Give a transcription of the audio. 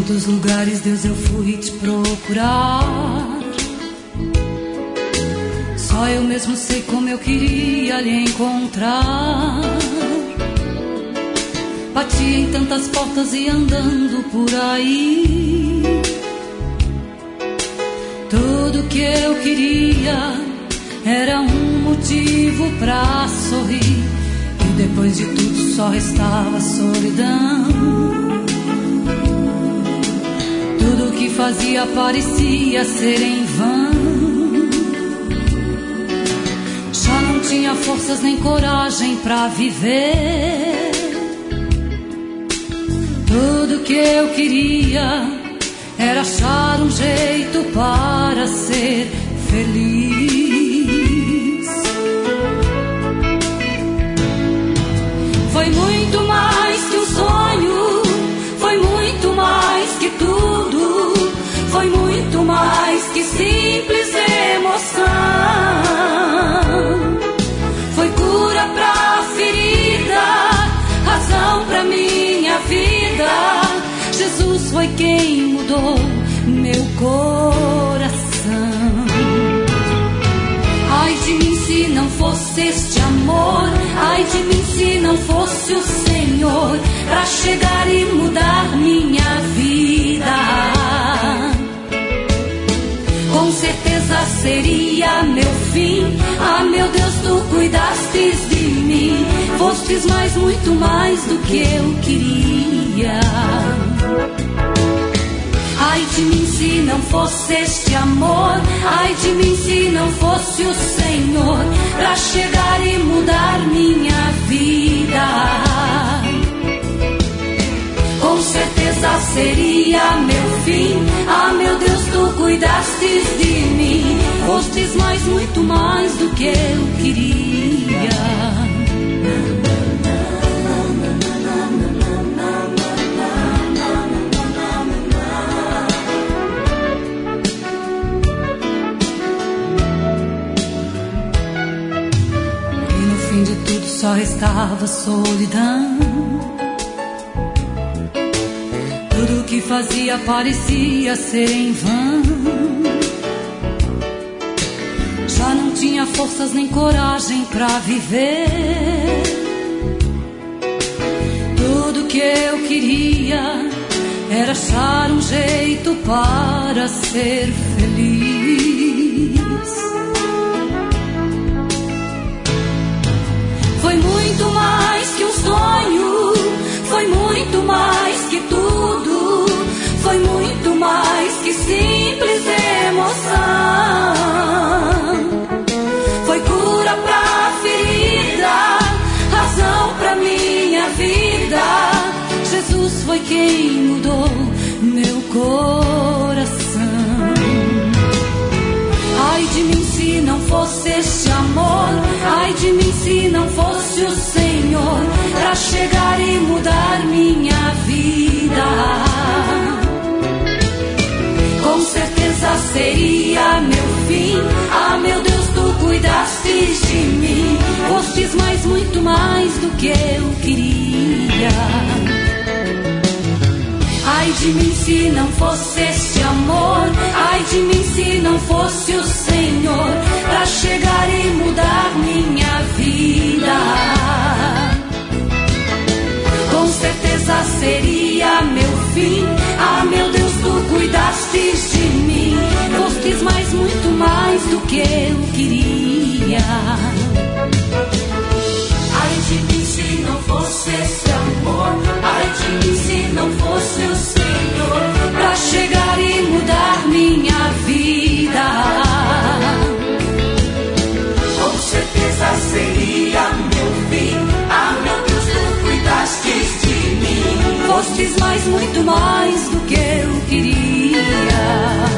todos os lugares, Deus, eu fui te procurar. Só eu mesmo sei como eu queria lhe encontrar. Bati em tantas portas e andando por aí, tudo que eu queria era um motivo pra sorrir. E depois de tudo só restava solidão. Tudo que fazia parecia ser em vão. Já não tinha forças nem coragem pra viver. Tudo que eu queria era achar um jeito para ser feliz. Foi muito mais que um sonho, foi muito mais que tudo, foi muito mais que simples emoção. Foi cura pra ferida, razão pra minha vida. Jesus foi quem mudou meu coração. Ai de mim se não fosse este amor, ai de mim se não fosse o Senhor pra chegar e mudar minha vida. Com certeza seria meu fim. Ah, meu Deus, tu cuidastes de mim, fostes mais, muito mais do que eu queria. Ai de mim se não fosse este amor, ai de mim se não fosse o Senhor pra chegar e mudar minha vida. Com certeza seria meu fim. Ah, meu Deus, tu cuidastes de mim, fostes mais, muito mais do que eu queria. Só restava solidão. Tudo que fazia parecia ser em vão. Já não tinha forças nem coragem pra viver. Tudo que eu queria era achar um jeito para ser feliz. Foi muito mais que um sonho, foi muito mais que tudo, foi muito mais que simples emoção. Foi cura pra ferida, razão pra minha vida. Jesus foi quem mudou meu coração. Ai de mim se não fosse este amor, ai de mim se não fosse o Senhor pra chegar e mudar minha vida. Com certeza seria meu fim. Ah, meu Deus, tu cuidastes de mim, fostes mais, muito mais do que eu queria. Ai de mim se não fosse este amor, ai de mim se não fosse o Senhor pra chegar e mudar minha vida. Com certeza seria meu fim. Ah, meu Deus, tu cuidastes de mim, fostes mais, muito mais do que eu queria. Ai de mim se não fosse esse amor, ai de mim se não fosse o Senhor pra chegar e mudar minha vida. Com certeza seria meu fim. Ah, meu Deus, tu cuidastes de mim, fostes mais, muito mais do que eu queria.